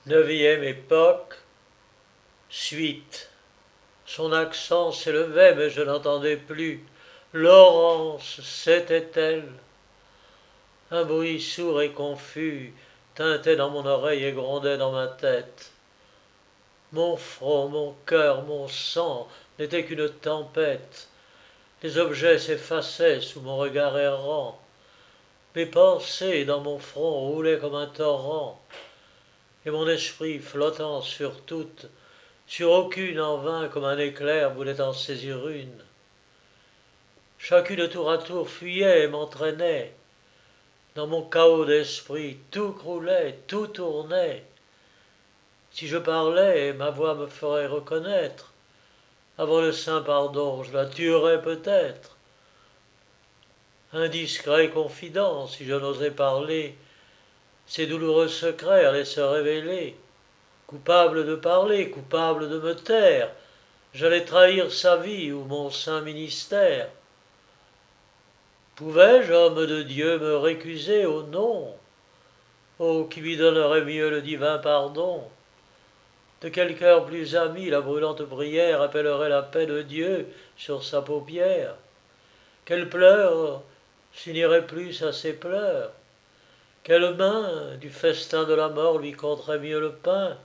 Neuvième époque, suite. Son accent s'élevait, mais je n'entendais plus. Laurence, c'était-elle? Un bruit sourd et confus tintait dans mon oreille et grondait dans ma tête. Mon front, mon cœur, mon sang n'étaient qu'une tempête. Les objets s'effaçaient sous mon regard errant. Mes pensées dans mon front roulaient comme un torrent, et mon esprit flottant sur toutes, sur aucune en vain comme un éclair voulait en saisir une. Chacune tour à tour fuyait et m'entraînait. Dans mon chaos d'esprit, tout croulait, tout tournait. Si je parlais, ma voix me ferait reconnaître. Avant le saint pardon, je la tuerais peut-être. Indiscret confident, si je n'osais parler, ces douloureux secrets allaient se révéler. Coupable de parler, coupable de me taire, j'allais trahir sa vie ou mon saint ministère. Pouvais-je, homme de Dieu, me récuser au nom? Oh, qui lui donnerait mieux le divin pardon? De quel cœur plus ami la brûlante prière appellerait la paix de Dieu sur sa paupière? Quel pleur s'unirait plus à ses pleurs? Quelle main du festin de la mort lui compterait mieux le pain?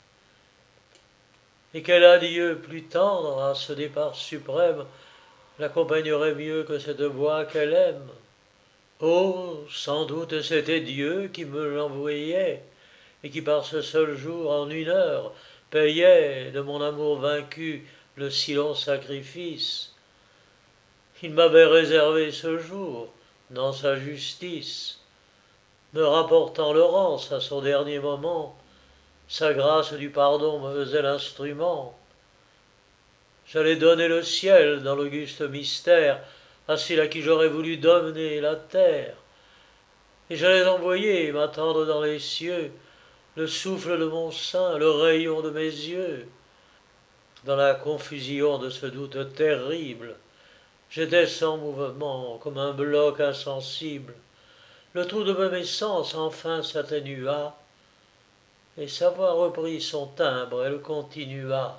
Et quel adieu plus tendre à ce départ suprême l'accompagnerait mieux que cette voix qu'elle aime? Oh, sans doute c'était Dieu qui me l'envoyait, et qui par ce seul jour, en une heure, payait de mon amour vaincu le si long sacrifice. Il m'avait réservé ce jour, dans sa justice, me rapportant Laurence à son dernier moment, sa grâce du pardon me faisait l'instrument. J'allais donner le ciel dans l'auguste mystère à celle à qui j'aurais voulu donner la terre, et j'allais envoyer m'attendre dans les cieux le souffle de mon sein, le rayon de mes yeux. Dans la confusion de ce doute terrible, j'étais sans mouvement, comme un bloc insensible. Le trou de mes sens enfin s'atténua, et sa voix reprit son timbre, elle continua.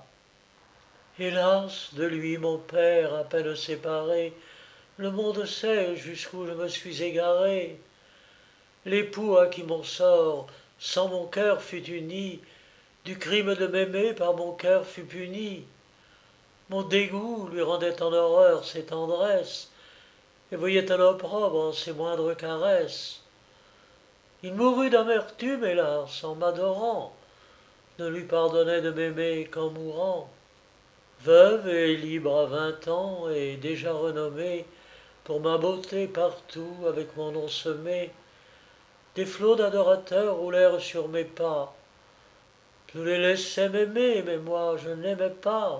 Hélas, de lui, mon père, à peine séparé, le monde sait jusqu'où je me suis égaré. L'époux à qui mon sort, sans mon cœur, fut uni, du crime de m'aimer par mon cœur fut puni. Mon dégoût lui rendait en horreur ses tendresses, et voyait un opprobre en ses moindres caresses. Il mourut d'amertume, hélas, en m'adorant, ne lui pardonnait de m'aimer qu'en mourant. Veuve et libre à 20 ans, et déjà renommée, pour ma beauté partout avec mon nom semé, des flots d'adorateurs roulèrent sur mes pas. Je les laissais m'aimer, mais moi je n'aimais pas.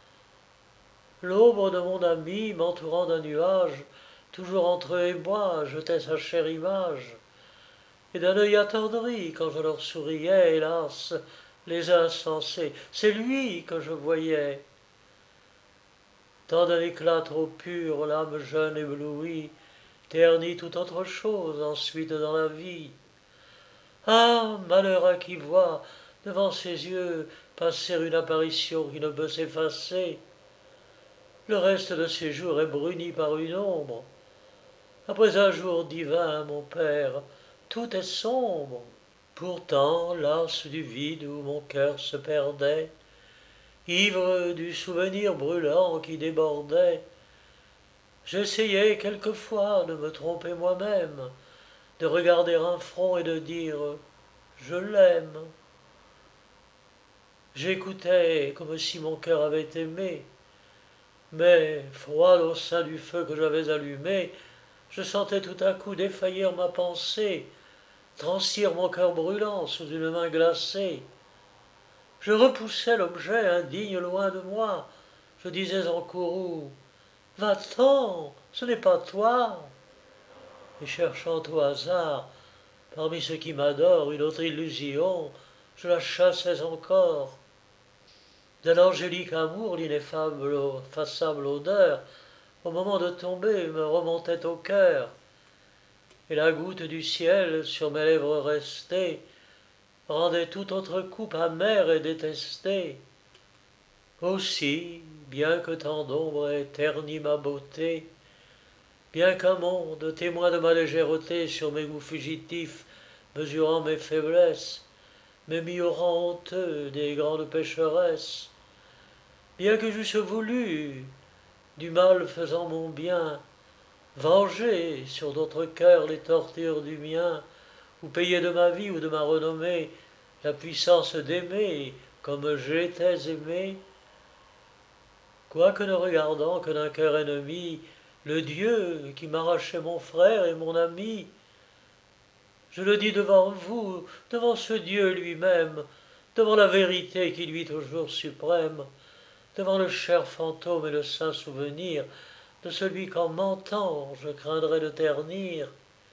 L'ombre de mon ami, m'entourant d'un nuage, toujours entre eux et moi, jetait sa chère image. Et d'un œil attendri, quand je leur souriais, hélas, les insensés, c'est lui que je voyais. Tant d'un éclat trop pur, l'âme jeune éblouie, ternit toute autre chose ensuite dans la vie. Ah, malheur à qui voit, devant ses yeux, passer une apparition qui ne peut s'effacer. Le reste de ses jours est bruni par une ombre. Après un jour divin, mon père, tout est sombre. Pourtant, las du vide où mon cœur se perdait, ivre du souvenir brûlant qui débordait, j'essayais quelquefois de me tromper moi-même, de regarder un front et de dire je l'aime. J'écoutais comme si mon cœur avait aimé, mais, froide au sein du feu que j'avais allumé, je sentais tout à coup défaillir ma pensée, transir mon cœur brûlant sous une main glacée. Je repoussais l'objet indigne loin de moi. Je disais en courroux, va-t'en, ce n'est pas toi. Et cherchant au hasard, parmi ceux qui m'adorent, une autre illusion, je la chassais encore. D'un angélique amour, l'ineffaçable odeur, au moment de tomber, me remontait au cœur, et la goutte du ciel sur mes lèvres restée rendait toute autre coupe amère et détestée. Aussi, bien que tant d'ombre ait terni ma beauté, bien qu'un monde, témoin de ma légèreté sur mes goûts fugitifs, mesurant mes faiblesses, m'ait mis au rang honteux des grandes pécheresses, bien que j'eusse voulu, du mal faisant mon bien, venger sur d'autres cœurs les tortures du mien, ou payer de ma vie ou de ma renommée la puissance d'aimer comme j'étais aimé, quoique ne regardant que d'un cœur ennemi le Dieu qui m'arrachait mon frère et mon ami, je le dis devant vous, devant ce Dieu lui-même, devant la vérité qui lui est toujours suprême, devant le cher fantôme et le saint souvenir de celui qu'en mentant je craindrais de ternir.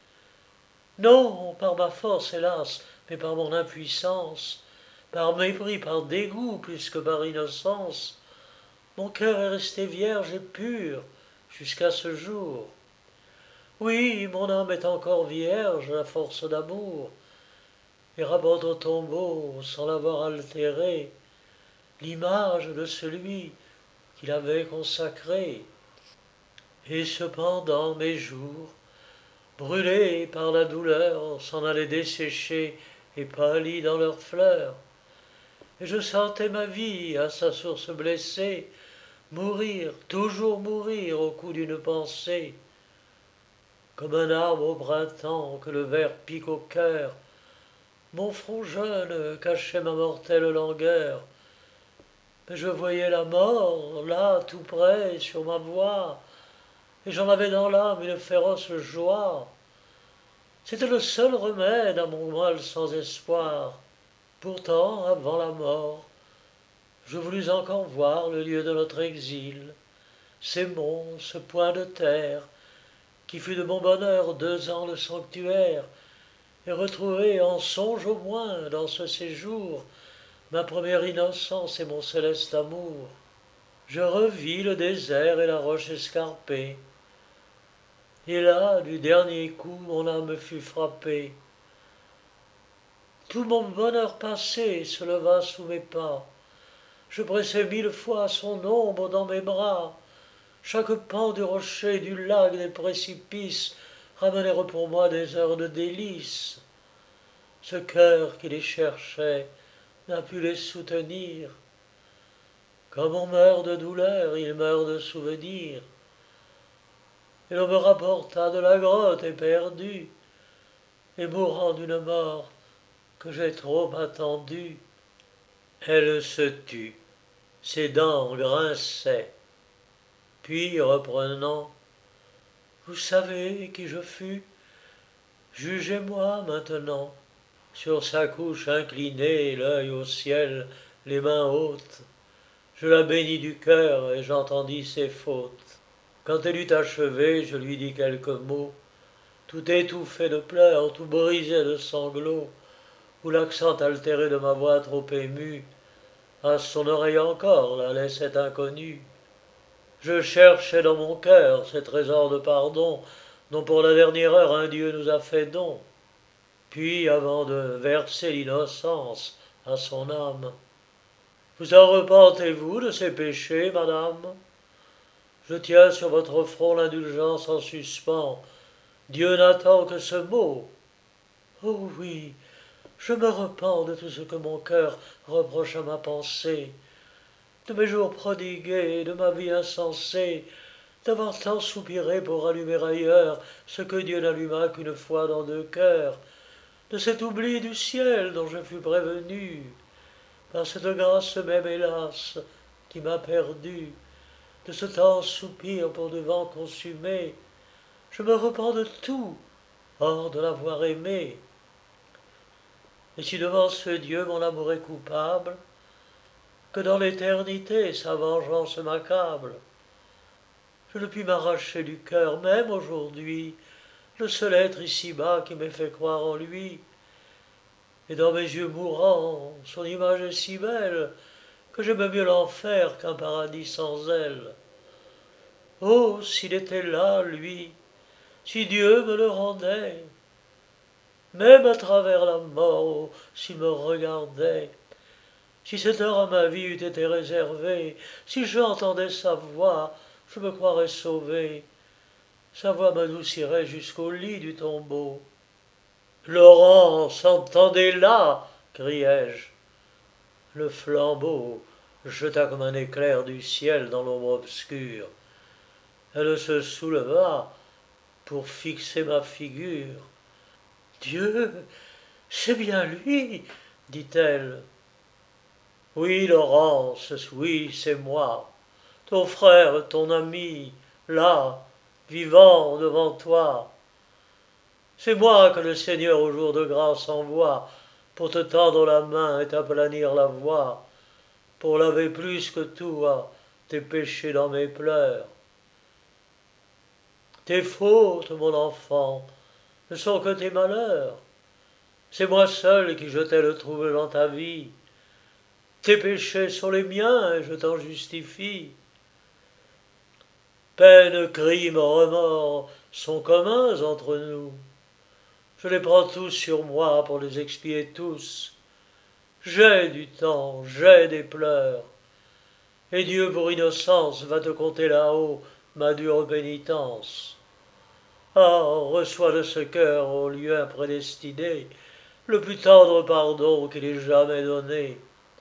Non, par ma force, hélas, mais par mon impuissance, par mépris, par dégoût, plus que par innocence, mon cœur est resté vierge et pur jusqu'à ce jour. Oui, mon âme est encore vierge à force d'amour, et rapporte au tombeau, sans l'avoir altéré, l'image de celui qui l'avait consacrée. Et cependant mes jours, brûlés par la douleur, s'en allaient dessécher et pâlis dans leurs fleurs. Et je sentais ma vie à sa source blessée mourir, toujours mourir au coup d'une pensée. Comme un arbre au printemps que le ver pique au cœur, mon front jeune cachait ma mortelle langueur. Mais je voyais la mort, là, tout près, sur ma voie, et j'en avais dans l'âme une féroce joie. C'était le seul remède à mon mal sans espoir. Pourtant, avant la mort, je voulus encore voir le lieu de notre exil, ces monts, ce point de terre, qui fut de mon bonheur 2 ans le sanctuaire, et retrouver en songe au moins dans ce séjour ma première innocence et mon céleste amour. Je revis le désert et la roche escarpée, et là, du dernier coup, mon âme fut frappée. Tout mon bonheur passé se leva sous mes pas. Je pressai 1000 fois son ombre dans mes bras. Chaque pan du rocher, du lac, des précipices ramenèrent pour moi des heures de délices. Ce cœur qui les cherchait n'a pu les soutenir. Comme on meurt de douleur, il meurt de souvenir. Et l'on me rapporta de la grotte éperdue, et mourant d'une mort que j'ai trop attendue, elle se tut, ses dents grinçaient. Puis reprenant, vous savez qui je fus, jugez-moi maintenant. Sur sa couche inclinée, l'œil au ciel, les mains hautes, je la bénis du cœur et j'entendis ses fautes. Quand elle eut achevé, je lui dis quelques mots, tout étouffé de pleurs, tout brisé de sanglots, où l'accent altéré de ma voix trop émue, à son oreille encore la laissait inconnue. Je cherchais dans mon cœur ces trésors de pardon, dont pour la dernière heure un Dieu nous a fait don. Puis, avant de verser l'innocence à son âme, vous en repentez-vous de ces péchés, madame? Je tiens sur votre front l'indulgence en suspens. Dieu n'attend que ce mot. Oh oui, je me repens de tout ce que mon cœur reproche à ma pensée, de mes jours prodigués, de ma vie insensée, d'avoir tant soupiré pour allumer ailleurs ce que Dieu n'alluma qu'une fois dans 2 cœurs, de cet oubli du ciel dont je fus prévenu, par cette grâce même hélas qui m'a perdu, de ce temps soupir pour de vents consumés, je me repens de tout, hors de l'avoir aimé. Et si devant ce Dieu mon amour est coupable, que dans l'éternité sa vengeance m'accable, je ne puis m'arracher du cœur, même aujourd'hui, le seul être ici-bas qui m'ait fait croire en lui. Et dans mes yeux mourants, son image est si belle que j'aime mieux l'enfer qu'un paradis sans elle. Oh, s'il était là, lui, si Dieu me le rendait, même à travers la mort, s'il me regardait. Si cette heure à ma vie eût été réservée, si j'entendais sa voix, je me croirais sauvé. Sa voix m'adoucirait jusqu'au lit du tombeau. Laurence, entendez-la, criai-je. Le flambeau jeta comme un éclair du ciel dans l'ombre obscure. Elle se souleva pour fixer ma figure. Dieu, c'est bien lui, dit-elle. Oui, Laurence, oui, c'est moi, ton frère, ton ami, là, vivant devant toi. C'est moi que le Seigneur au jour de grâce envoie pour te tendre la main et t'aplanir la voie, pour laver plus que toi tes péchés dans mes pleurs. Tes fautes, mon enfant, ne sont que tes malheurs. C'est moi seul qui jetai le trouble dans ta vie. Tes péchés sont les miens et je t'en justifie. Peine, crime, remords sont communs entre nous. Je les prends tous sur moi pour les expier tous. J'ai du temps, j'ai des pleurs. Et Dieu pour innocence va te compter là-haut ma dure pénitence. Ah, reçois de ce cœur au lieu imprédestiné le plus tendre pardon qu'il ait jamais donné.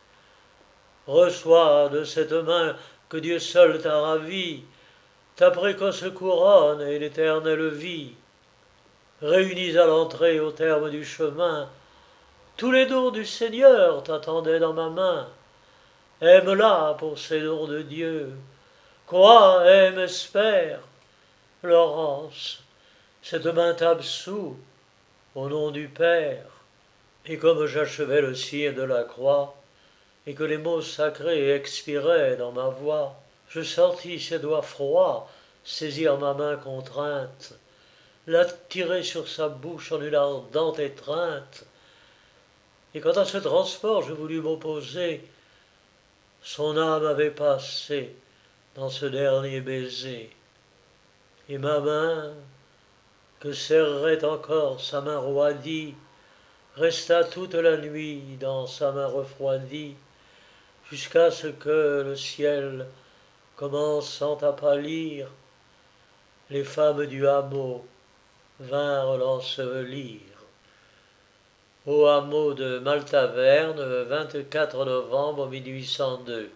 Reçois de cette main que Dieu seul t'a ravie ta précoce couronne et l'éternelle vie. Réunis à l'entrée au terme du chemin, tous les dons du Seigneur t'attendaient dans ma main. Aime-la pour ces dons de Dieu. Crois, aime, espère. Laurence, cette main t'absout au nom du Père. Et comme j'achevais le signe de la croix, et que les mots sacrés expiraient dans ma voix, je sentis ses doigts froids saisir ma main contrainte, l'attirer sur sa bouche en une ardente étreinte. Et quand à ce transport je voulus m'opposer, son âme avait passé dans ce dernier baiser. Et ma main, que serrait encore sa main roidie, resta toute la nuit dans sa main refroidie, jusqu'à ce que le ciel, commençant à pâlir, les femmes du hameau vinrent l'ensevelir. Au hameau de Maltaverne, 24 novembre 1802.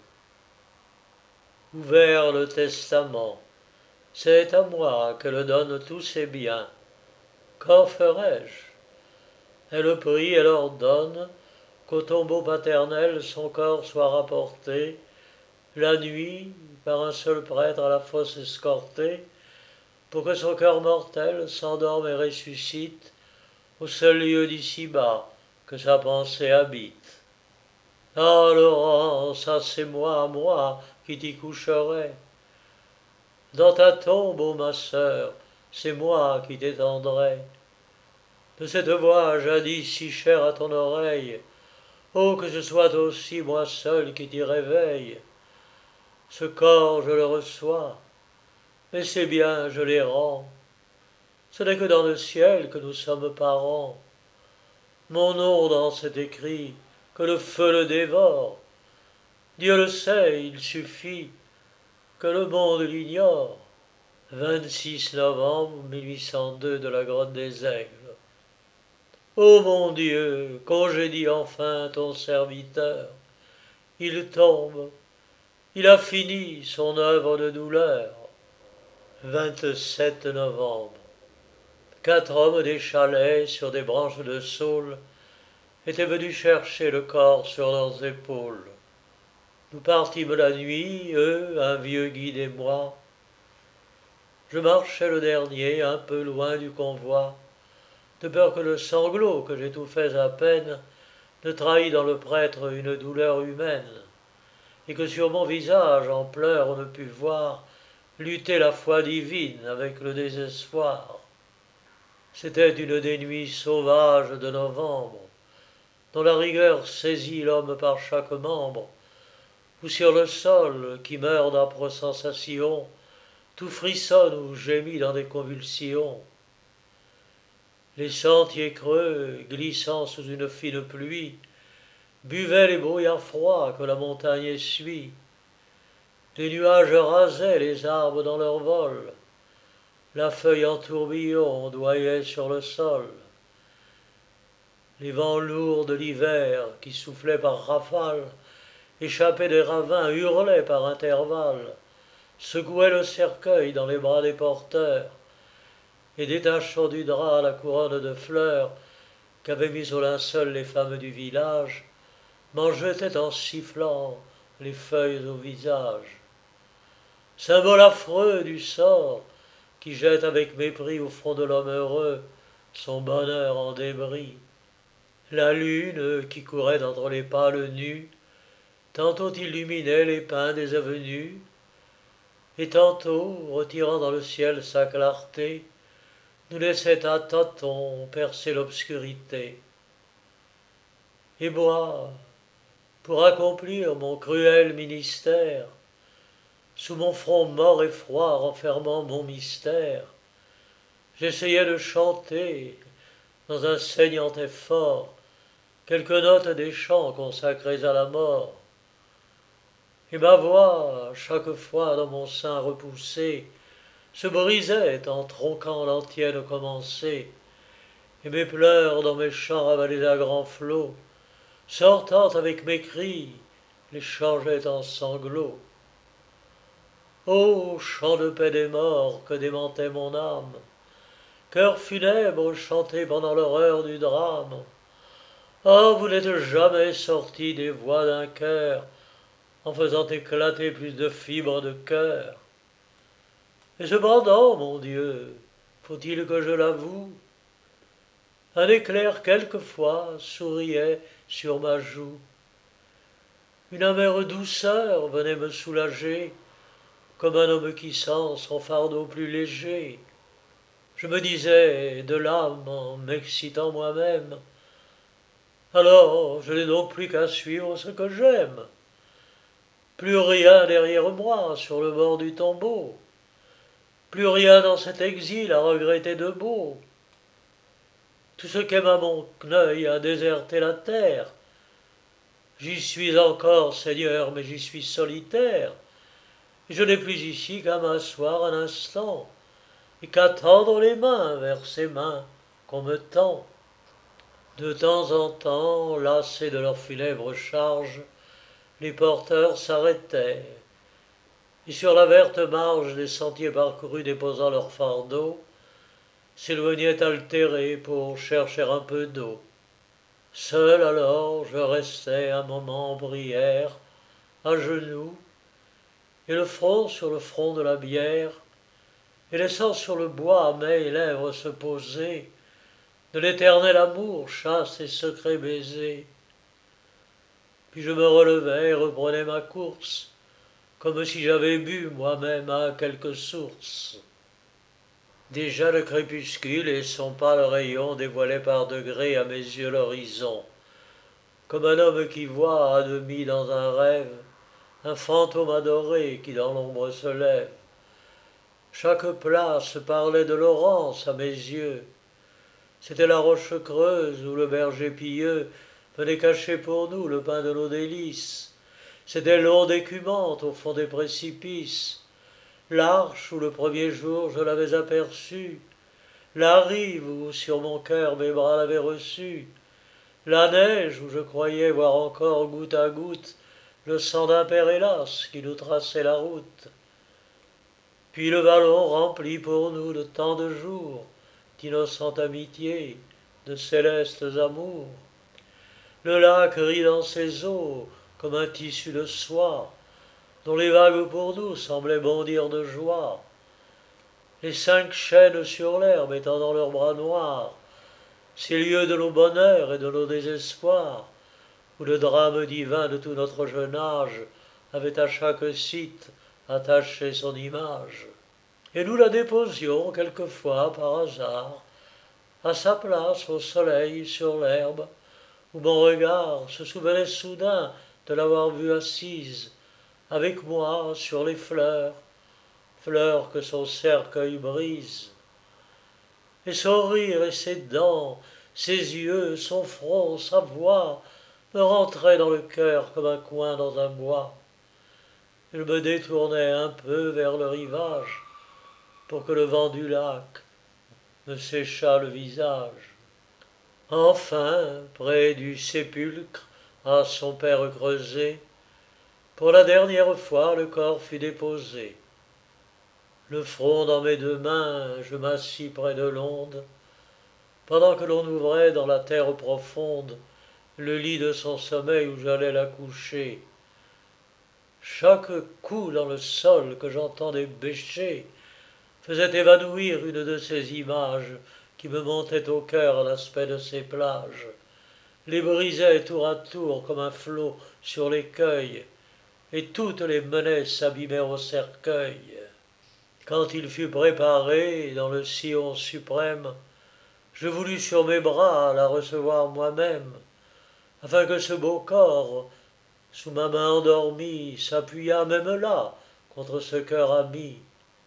Ouvert le testament, c'est à moi qu'elle donne tous ses biens. Qu'en ferai-je? Elle prie, elle ordonne qu'au tombeau paternel son corps soit rapporté, la nuit, par un seul prêtre à la fosse escorté, pour que son cœur mortel s'endorme et ressuscite au seul lieu d'ici-bas que sa pensée habite. Ah, Laurence, ah, c'est moi qui t'y coucherai. Dans ta tombe, ô ma sœur, c'est moi qui t'étendrai. De cette voix jadis si chère à ton oreille, oh, que ce soit aussi moi seul qui t'y réveille. Ce corps, je le reçois, mais c'est bien, je les rends. Ce n'est que dans le ciel que nous sommes parents. Mon nom dans cet écrit, que le feu le dévore. Dieu le sait, il suffit que le monde l'ignore. 26 novembre 1802 de la grotte des Aigles. Ô mon Dieu, congédie enfin ton serviteur. Il tombe, il a fini son œuvre de douleur. 27 novembre. 4 hommes des chalets sur des branches de saule étaient venus chercher le corps sur leurs épaules. Nous partîmes la nuit, eux, un vieux guide et moi. Je marchais le dernier, un peu loin du convoi, de peur que le sanglot que j'étouffais à peine ne trahît dans le prêtre une douleur humaine, et que sur mon visage en pleurs on ne pût voir lutter la foi divine avec le désespoir. C'était une des nuits sauvages de novembre, dont la rigueur saisit l'homme par chaque membre, où sur le sol, qui meurt d'âpres sensations, tout frissonne ou gémit dans des convulsions. Les sentiers creux, glissant sous une fine pluie, buvaient les brouillards froids que la montagne essuie. Les nuages rasaient les arbres dans leur vol. La feuille en tourbillon ondoyait sur le sol. Les vents lourds de l'hiver, qui soufflaient par rafales, échappés des ravins, hurlaient par intervalles, secouaient le cercueil dans les bras des porteurs, et détachant du drap la couronne de fleurs qu'avaient mis au linceul les femmes du village, m'en jetaient en sifflant les feuilles au visage. Symbole affreux du sort qui jette avec mépris au front de l'homme heureux son bonheur en débris. La lune qui courait entre les pâles nus, tantôt illuminait les pins des avenues, et tantôt, retirant dans le ciel sa clarté, nous laissait à tâtons percer l'obscurité. Et moi, pour accomplir mon cruel ministère, sous mon front mort et froid renfermant mon mystère, j'essayais de chanter, dans un saignant effort, quelques notes des chants consacrés à la mort. Et ma voix, chaque fois dans mon sein repoussée, se brisait en tronquant l'antienne commencée, et mes pleurs dans mes chants avalés à grands flots, sortant avec mes cris, les changeaient en sanglots. Ô chant de paix des morts que démentait mon âme, chœur funèbre chanté pendant l'horreur du drame, ah, vous n'êtes jamais sortis des voix d'un cœur en faisant éclater plus de fibres de cœur. Et cependant, mon Dieu, faut-il que je l'avoue, un éclair quelquefois souriait sur ma joue. Une amère douceur venait me soulager, comme un homme qui sent son fardeau plus léger. Je me disais de l'âme en m'excitant moi-même, alors je n'ai donc plus qu'à suivre ce que j'aime. Plus rien derrière moi sur le bord du tombeau, plus rien dans cet exil à regretter de beau. Tout ce qu'aime à mon œil a déserté la terre. J'y suis encore, Seigneur, mais j'y suis solitaire. Et je n'ai plus ici qu'à m'asseoir un instant, et qu'à tendre les mains vers ces mains qu'on me tend. De temps en temps, lassés de leur funèbre charge, les porteurs s'arrêtaient, et sur la verte marge des sentiers parcourus déposant leur fardeau, s'éloignaient altérés pour chercher un peu d'eau. Seul alors je restais un moment en prière, à genoux, et le front sur le front de la bière, et laissant sur le bois mes lèvres se poser, de l'éternel amour chaste et secret baiser. Puis je me relevais et reprenais ma course, comme si j'avais bu moi-même à quelque source. Déjà le crépuscule et son pâle rayon dévoilaient par degrés à mes yeux l'horizon, comme un homme qui voit à demi dans un rêve un fantôme adoré qui dans l'ombre se lève. Chaque place parlait de Laurence à mes yeux. C'était la roche creuse où le berger pieux venait cacher pour nous le pain de nos délices. C'était l'onde écumante au fond des précipices, l'arche où le premier jour je l'avais aperçue, la rive où sur mon cœur mes bras l'avaient reçu, la neige où je croyais voir encore goutte à goutte le sang d'un père hélas qui nous traçait la route. Puis le vallon rempli pour nous de tant de jours, d'innocente amitié, de célestes amours. Le lac rit dans ses eaux comme un tissu de soie, dont les vagues pour nous semblaient bondir de joie. Les 5 chênes sur l'herbe étendant leurs bras noirs, ces lieux de nos bonheurs et de nos désespoirs, où le drame divin de tout notre jeune âge avait à chaque site attaché son image. Et nous la déposions quelquefois par hasard, à sa place au soleil sur l'herbe, où mon regard se souvenait soudain de l'avoir vue assise, avec moi sur les fleurs, fleurs que son cercueil brise. et son rire et ses dents, ses yeux, son front, sa voix, me rentraient dans le cœur comme un coin dans un bois. Je me détournais un peu vers le rivage, pour que le vent du lac me séchât le visage. Enfin, près du sépulcre, à son père creusé, pour la dernière fois le corps fut déposé. Le front dans mes deux mains, je m'assis près de l'onde, pendant que l'on ouvrait dans la terre profonde le lit de son sommeil où j'allais la coucher. Chaque coup dans le sol que j'entendais bêcher faisait évanouir une de ces images qui me montaient au cœur à l'aspect de ces plages, les brisait tour à tour comme un flot sur l'écueil, et toutes les menaient s'abîmèrent au cercueil. Quand il fut préparé dans le sillon suprême, je voulus sur mes bras la recevoir moi-même, afin que ce beau corps, sous ma main endormie, s'appuyât même là contre ce cœur ami.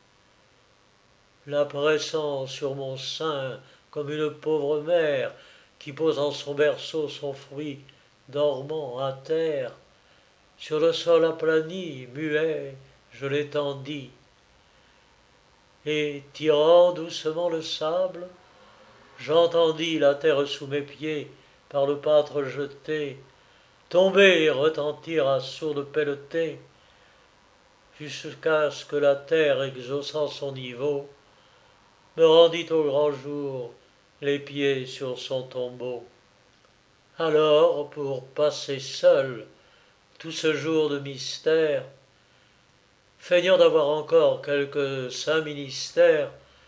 La pressant sur mon sein comme une pauvre mère qui pose en son berceau son fruit dormant à terre, sur le sol aplani, muet, je l'étendis, et tirant doucement le sable, j'entendis la terre sous mes pieds par le pâtre jeté, tomber et retentir à sourde pelletée, jusqu'à ce que la terre, exhaussant son niveau, me rendit au grand jour les pieds sur son tombeau. Alors, pour passer seul tout ce jour de mystère, feignant d'avoir encore quelques saints ministères,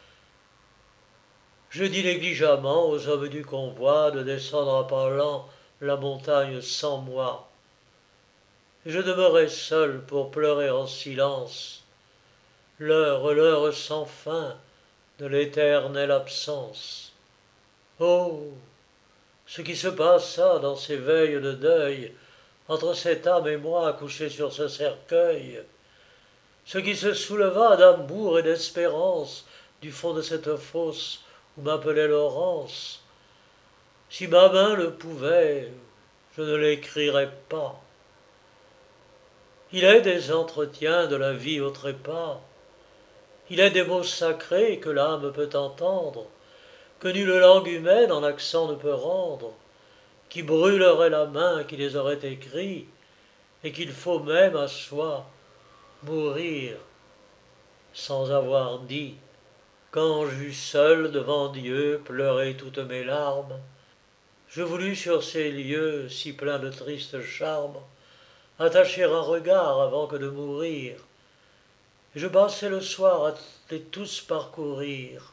je dis négligemment aux hommes du convoi de descendre à pas lents la montagne sans moi. Je demeurai seul pour pleurer en silence l'heure sans fin de l'éternelle absence. Oh, ce qui se passa dans ces veilles de deuil entre cette âme et moi couchés sur ce cercueil, ce qui se souleva d'amour et d'espérance du fond de cette fosse où m'appelait Laurence, si ma main le pouvait, je ne l'écrirais pas. Il est des entretiens de la vie au trépas, il est des mots sacrés que l'âme peut entendre, que nulle langue humaine en accent ne peut rendre, qui brûleraient la main qui les aurait écrits, et qu'il faut même à soi mourir sans avoir dit. Quand j'eus seul devant Dieu pleuré toutes mes larmes, je voulus sur ces lieux si pleins de tristes charmes attacher un regard avant que de mourir. Et je passai le soir à les tous parcourir.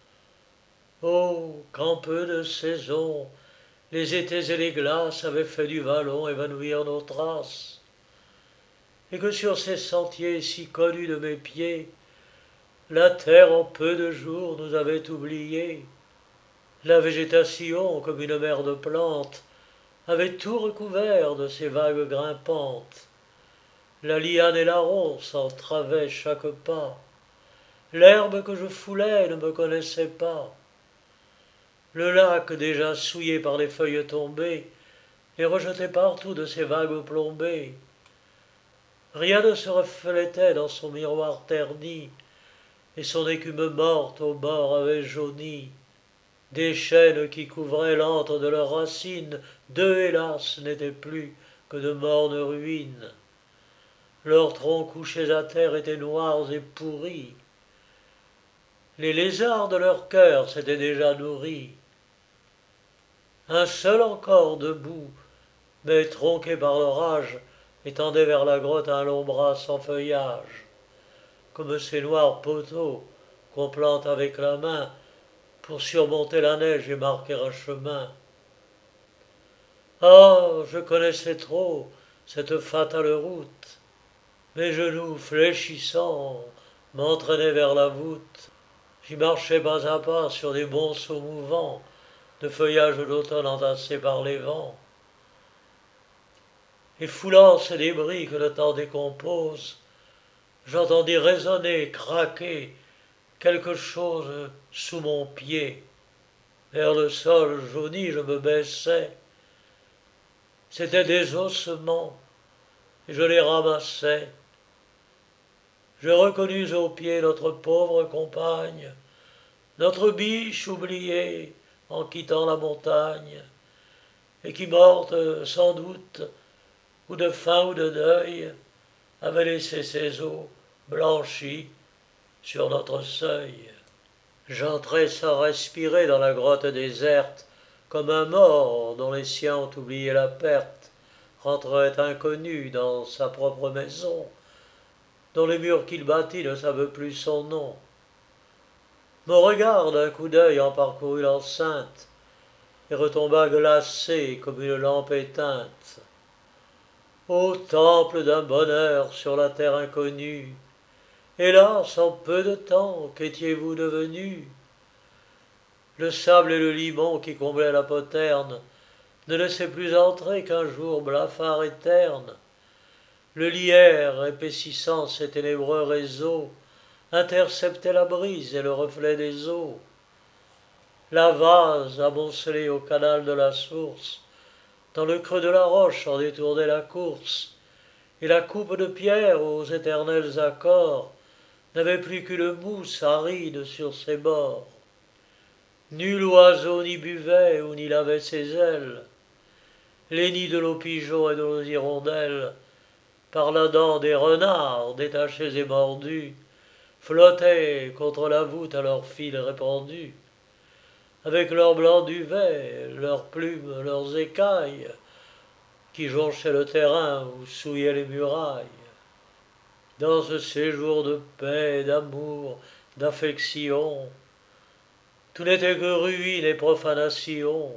Oh, qu'en peu de saisons, les étés et les glaces avaient fait du vallon évanouir nos traces, et que sur ces sentiers si connus de mes pieds, la terre en peu de jours nous avait oubliés. La végétation, comme une mer de plantes, avait tout recouvert de ces vagues grimpantes. La liane et la ronce entravaient chaque pas. L'herbe que je foulais ne me connaissait pas. Le lac, déjà souillé par les feuilles tombées, les rejetait partout de ses vagues plombées. Rien ne se reflétait dans son miroir terni, et son écume morte au bord avait jauni. Des chênes qui couvraient l'antre de leurs racines, d'eux hélas n'étaient plus que de mornes ruines. Leurs troncs couchés à terre étaient noirs et pourris. Les lézards de leur cœur s'étaient déjà nourris. Un seul encore debout, mais tronqué par l'orage, étendait vers la grotte un long bras sans feuillage, comme ces noirs poteaux qu'on plante avec la main pour surmonter la neige et marquer un chemin. Ah, je connaissais trop cette fatale route, mes genoux fléchissants m'entraînaient vers la voûte. J'y marchais pas à pas sur des monceaux mouvants de feuillage d'automne entassés par les vents. Et foulant ces débris que le temps décompose, j'entendis résonner, craquer quelque chose sous mon pied. Vers le sol jauni, je me baissais. C'étaient des ossements, et je les ramassais. Je reconnus aux pieds notre pauvre compagne, notre biche oubliée en quittant la montagne, et qui, morte sans doute, ou de faim ou de deuil, avait laissé ses os blanchis sur notre seuil. J'entrai sans respirer dans la grotte déserte, comme un mort dont les siens ont oublié la perte, rentrerait inconnu dans sa propre maison, dont les murs qu'il bâtit ne savent plus son nom. Mon regard d'un coup d'œil en parcourut l'enceinte, et retomba glacé comme une lampe éteinte. Ô temple d'un bonheur sur la terre inconnue, hélas, en peu de temps, qu'étiez-vous devenus? Le sable et le limon qui comblaient la poterne ne laissaient plus entrer qu'un jour blafard et terne. Le lierre, épaississant ses ténébreux réseaux, interceptait la brise et le reflet des eaux. La vase, amoncelée au canal de la source, dans le creux de la roche en détournait la course, et la coupe de pierre aux éternels accords n'avait plus qu'une mousse aride sur ses bords. Nul oiseau n'y buvait ou n'y lavait ses ailes. Les nids de nos pigeons et de nos hirondelles, par la dent des renards détachés et mordus, flottaient contre la voûte à leurs fils répandus, avec leurs blancs duvets, leurs plumes, leurs écailles, qui jonchaient le terrain ou souillaient les murailles. Dans ce séjour de paix, d'amour, d'affection, tout n'était que ruine et profanation.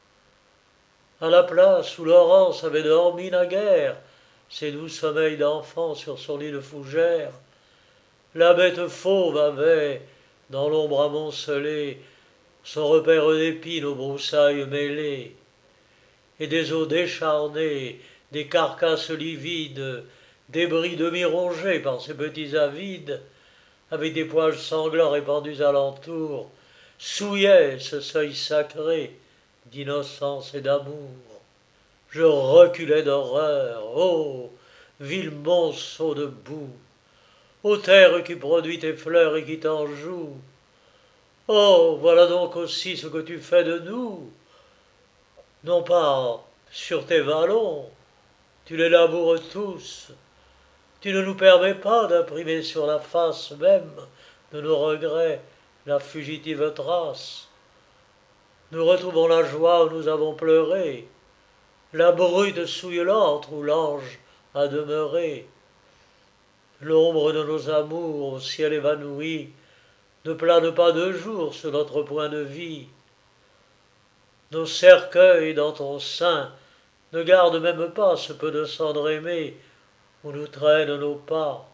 À la place où Laurence avait dormi naguère, ses doux sommeils d'enfant sur son lit de fougère, la bête fauve avait, dans l'ombre amoncelée, son repère d'épines aux broussailles mêlées, et des os décharnés, des carcasses livides, débris demi-rongés par ses petits avides, avec des poils sanglants répandus alentour, souillaient ce seuil sacré d'innocence et d'amour. Je reculais d'horreur, ô vil monceau de boue, ô terre qui produit tes fleurs et qui t'en joue. Oh, voilà donc aussi ce que tu fais de nous. Non pas sur tes vallons, tu les laboures tous, tu ne nous permets pas d'imprimer sur la face même de nos regrets la fugitive trace. Nous retrouvons la joie où nous avons pleuré, la brute souille l'antre où l'ange a demeuré. L'ombre de nos amours au ciel évanoui ne plane pas de jour sur notre point de vie. Nos cercueils dans ton sein ne gardent même pas ce peu de cendre aimée où nous traînent nos pas.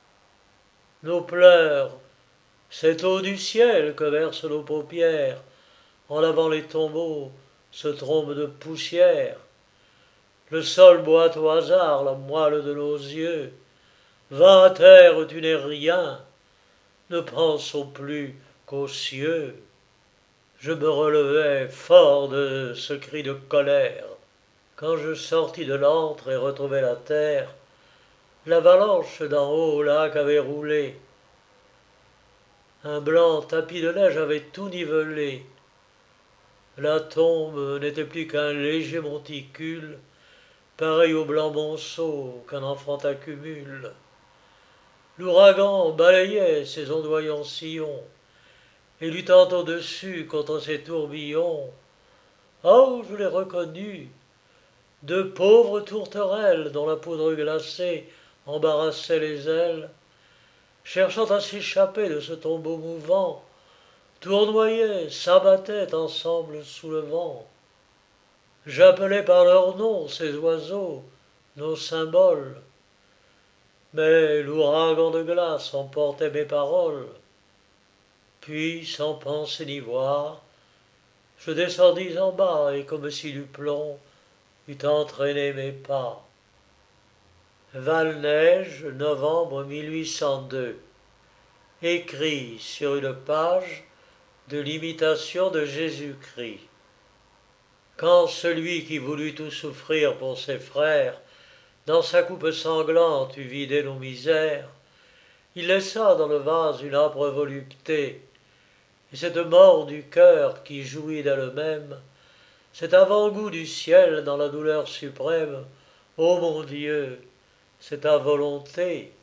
Nos pleurs, cette eau du ciel que versent nos paupières, en lavant les tombeaux, se trompe de poussière. Le sol boit au hasard la moelle de nos yeux. Va à terre, tu n'es rien, ne pensons plus qu'aux cieux. Je me relevai fort de ce cri de colère. Quand je sortis de l'antre et retrouvai la terre, l'avalanche d'en haut au lac avait roulé. Un blanc tapis de neige avait tout nivelé. La tombe n'était plus qu'un léger monticule, pareil au blanc monceau qu'un enfant accumule. L'ouragan balayait ses ondoyants sillons, et luttant au-dessus contre ses tourbillons. Oh, je l'ai reconnu, de pauvres tourterelles dont la poudre glacée embarrassait les ailes, cherchant à s'échapper de ce tombeau mouvant, tournoyaient, s'abattaient ensemble sous le vent. J'appelais par leur nom ces oiseaux, nos symboles, mais l'ouragan de glace emportait mes paroles. Puis, sans penser ni voir, je descendis en bas et comme si du plomb eût entraîné mes pas. Val-Neige, novembre 1802. Écrit sur une page de l'imitation de Jésus-Christ. Quand celui qui voulut tout souffrir pour ses frères, dans sa coupe sanglante eut vidé nos misères, il laissa dans le vase une âpre volupté, et cette mort du cœur qui jouit d'elle-même, cet avant-goût du ciel dans la douleur suprême, ô mon Dieu, c'est ta volonté.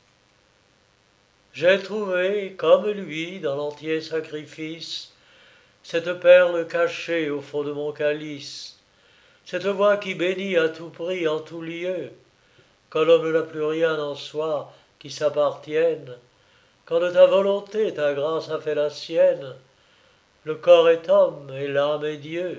J'ai trouvé, comme lui, dans l'entier sacrifice, cette perle cachée au fond de mon calice, cette voix qui bénit à tout prix en tout lieu, quand l'homme n'a plus rien en soi qui s'appartienne, quand de ta volonté ta grâce a fait la sienne, le corps est homme et l'âme est Dieu.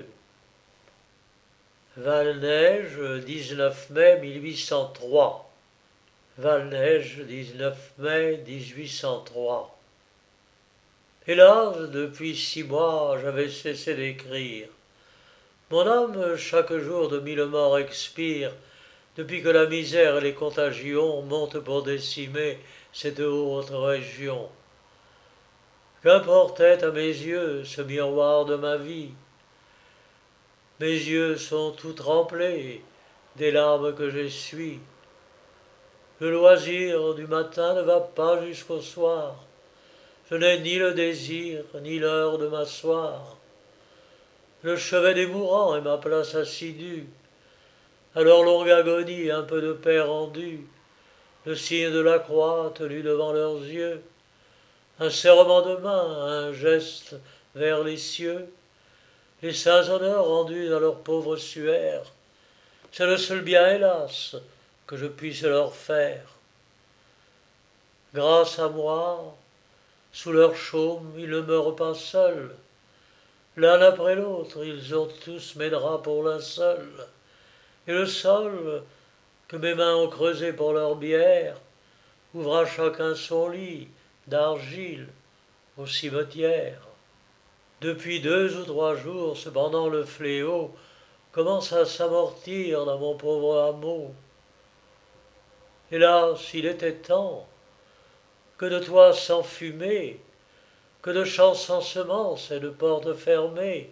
Valneige, 19 mai 1803. Valneige, 19 mai 1803. Hélas, depuis 6 mois, j'avais cessé d'écrire. Mon âme, chaque jour de 1000 morts expire, depuis que la misère et les contagions montent pour décimer cette haute région. Qu'importait à mes yeux ce miroir de ma vie? Mes yeux sont tout tremblés des larmes que j'essuie. Le loisir du matin ne va pas jusqu'au soir. Je n'ai ni le désir, ni l'heure de m'asseoir. Le chevet des mourants est ma place assidue. À leur longue agonie, un peu de paix rendue, le signe de la croix tenu devant leurs yeux, un serrement de main, un geste vers les cieux, les saints honneurs rendus dans leur pauvre suaire, c'est le seul bien, hélas, que je puisse leur faire. Grâce à moi, sous leur chaume, ils ne meurent pas seuls. L'un après l'autre, ils ont tous mes draps pour linceul, et le sol que mes mains ont creusé pour leur bière ouvre à chacun son lit d'argile au cimetière. Depuis 2 ou 3 jours, cependant, le fléau commence à s'amortir dans mon pauvre hameau. Hélas, il était temps que de toits sans fumée, que de champs sans semences et de portes fermées.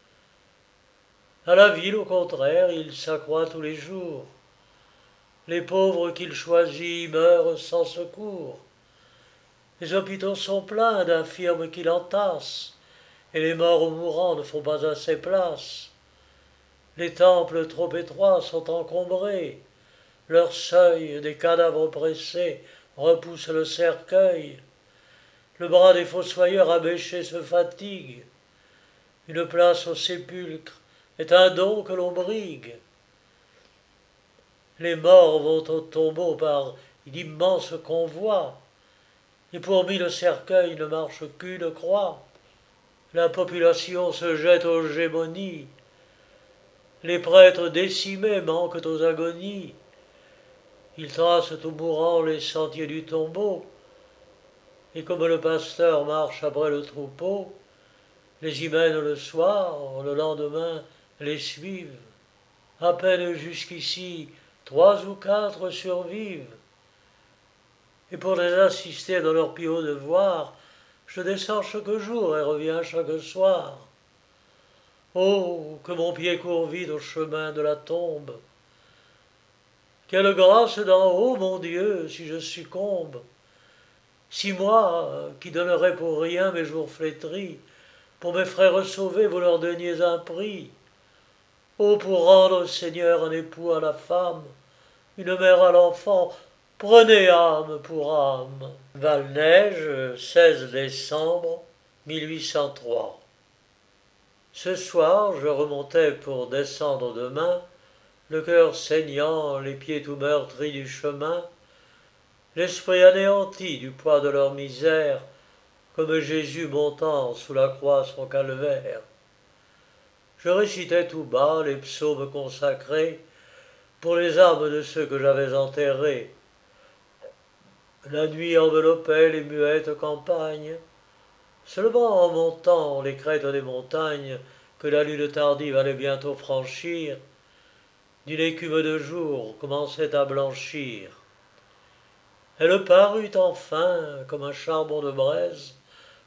À la ville, au contraire, il s'accroît tous les jours. Les pauvres qu'il choisit meurent sans secours. Les hôpitaux sont pleins d'infirmes qui l'entassent, et les morts mourants ne font pas assez place. Les temples trop étroits sont encombrés, leur seuil des cadavres pressés repousse le cercueil. Le bras des fossoyeurs abéchés se fatigue. Une place au sépulcre est un don que l'on brigue. Les morts vont au tombeau par d'immenses convois, et pour 1000 cercueils ne marche qu'une croix. La population se jette aux gémonies. Les prêtres décimés manquent aux agonies. Ils tracent aux mourants les sentiers du tombeau, et comme le pasteur marche après le troupeau, les y mènent le soir, le lendemain les suivent. À peine jusqu'ici, 3 ou 4 survivent. Et pour les assister dans leur pieux devoir, je descends chaque jour et reviens chaque soir. Oh, que mon pied court vite au chemin de la tombe! Quelle grâce d'en haut, mon Dieu, si je succombe! Si moi, qui donnerais pour rien mes jours flétris, pour mes frères sauvés, vous leur donniez un prix. Oh, pour rendre au Seigneur un époux à la femme, une mère à l'enfant, prenez âme pour âme. Valneige, 16 décembre 1803. Ce soir, je remontais pour descendre demain, le cœur saignant, les pieds tout meurtris du chemin, l'esprit anéanti du poids de leur misère, comme Jésus montant sous la croix son calvaire. Je récitais tout bas les psaumes consacrés pour les âmes de ceux que j'avais enterrés. La nuit enveloppait les muettes campagnes. Seulement en montant les crêtes des montagnes que la lune tardive allait bientôt franchir, d'une écume de jour commençait à blanchir. Elle parut enfin comme un charbon de braise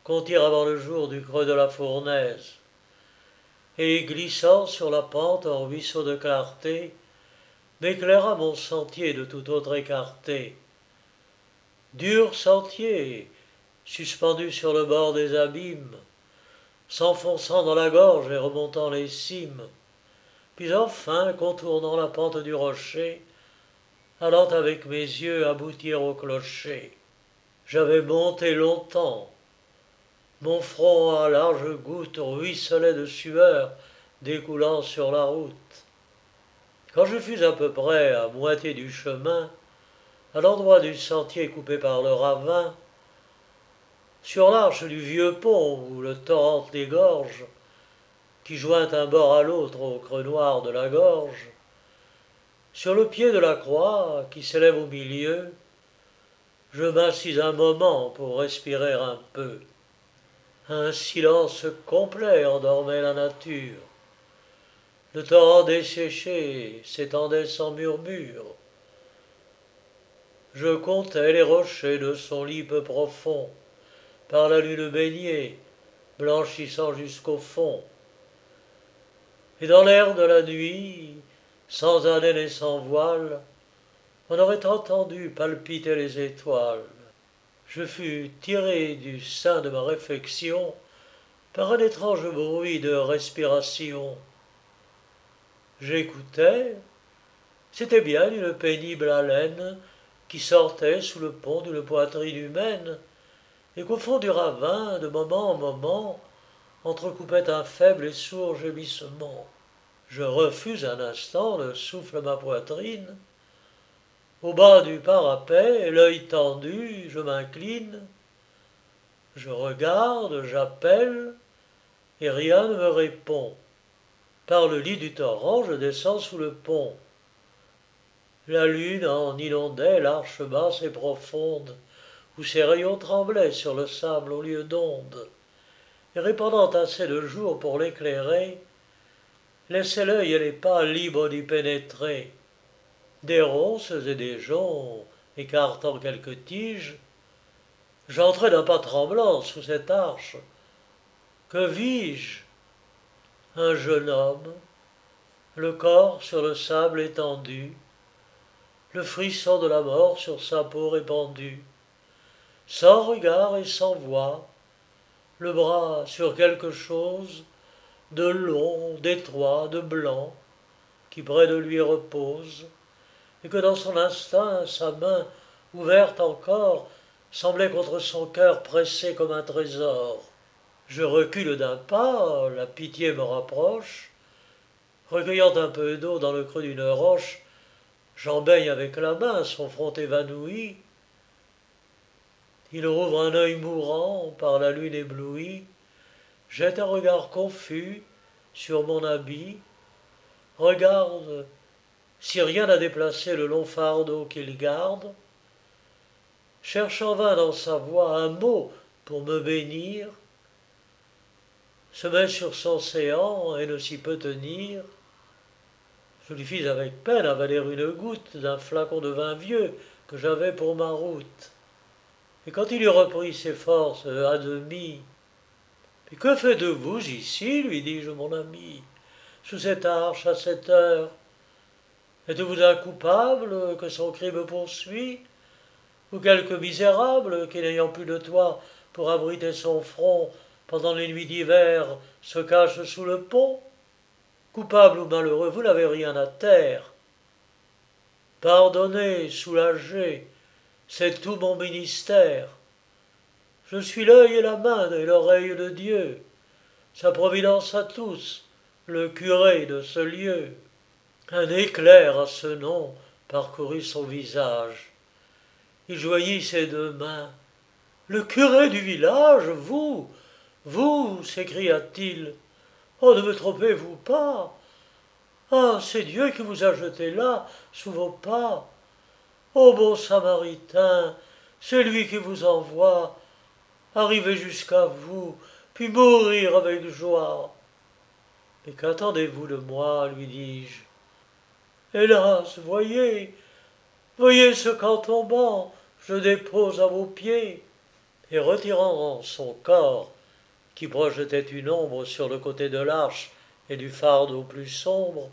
qu'on tire avant le jour du creux de la fournaise. Et glissant sur la pente en ruisseau de clarté, m'éclaira mon sentier de tout autre écarté. Dur sentier, suspendu sur le bord des abîmes, s'enfonçant dans la gorge et remontant les cimes, puis enfin contournant la pente du rocher, allant avec mes yeux aboutir au clocher. J'avais monté longtemps, mon front à larges gouttes ruisselait de sueur découlant sur la route. Quand je fus à peu près à moitié du chemin, à l'endroit du sentier coupé par le ravin, sur l'arche du vieux pont où le torrent dégorge, qui joint un bord à l'autre au creux noir de la gorge, sur le pied de la croix qui s'élève au milieu, je m'assis un moment pour respirer un peu. Un silence complet endormait la nature. Le torrent desséché s'étendait sans murmure. Je comptais les rochers de son lit peu profond, par la lune baignée, blanchissant jusqu'au fond. Et dans l'air de la nuit, sans haleine et sans voile, on aurait entendu palpiter les étoiles. Je fus tiré du sein de ma réflexion par un étrange bruit de respiration. J'écoutais, c'était bien une pénible haleine qui sortait sous le pont d'une poitrine humaine, et qu'au fond du ravin, de moment en moment, entrecoupait un faible et sourd gémissement. Je refuse un instant le souffle à ma poitrine. Au bas du parapet, l'œil tendu, je m'incline. Je regarde, j'appelle, et rien ne me répond. Par le lit du torrent, je descends sous le pont. La lune en inondait l'arche basse et profonde, où ses rayons tremblaient sur le sable au lieu d'ondes, et répandant assez de jour pour l'éclairer, laissait l'œil et les pas libres d'y pénétrer. Des ronces et des joncs, écartant quelques tiges, j'entrai d'un pas tremblant sous cette arche. Que vis-je? Un jeune homme, le corps sur le sable étendu, le frisson de la mort sur sa peau répandue, sans regard et sans voix, le bras sur quelque chose de long, d'étroit, de blanc, qui près de lui repose, et que dans son instinct, sa main, ouverte encore, semblait contre son cœur pressé comme un trésor. Je recule d'un pas, la pitié me rapproche, recueillant un peu d'eau dans le creux d'une roche, j'en baigne avec la main son front évanoui. Il rouvre un œil mourant par la lune ébloui, jette un regard confus sur mon habit, regarde si rien n'a déplacé le long fardeau qu'il garde, cherche en vain dans sa voix un mot pour me bénir, se met sur son séant et ne s'y peut tenir. Je lui fis avec peine avaler une goutte d'un flacon de vin vieux que j'avais pour ma route. Et quand il eut repris ses forces à demi, « Mais que faites-vous ici, lui dis-je, mon ami, sous cette arche à cette heure? Êtes-vous un coupable que son crime poursuit, ou quelque misérable qui, n'ayant plus de toit pour abriter son front pendant les nuits d'hiver, se cache sous le pont? Coupable ou malheureux, vous n'avez rien à taire. Pardonnez, soulagez, c'est tout mon ministère. Je suis l'œil et la main et l'oreille de Dieu, sa providence à tous, le curé de ce lieu. » Un éclair à ce nom parcourut son visage. Il joignit ses deux mains. « Le curé du village, vous, vous, s'écria-t-il. Oh, ne me trompez-vous pas. Ah, c'est Dieu qui vous a jeté là, sous vos pas. Ô bon Samaritain, c'est lui qui vous envoie, arriver jusqu'à vous, puis mourir avec joie. Mais qu'attendez-vous de moi, lui dis-je. Hélas, voyez ce qu'en tombant, je dépose à vos pieds. et retirant son corps, qui projetait une ombre sur le côté de l'arche et du fardeau plus sombre,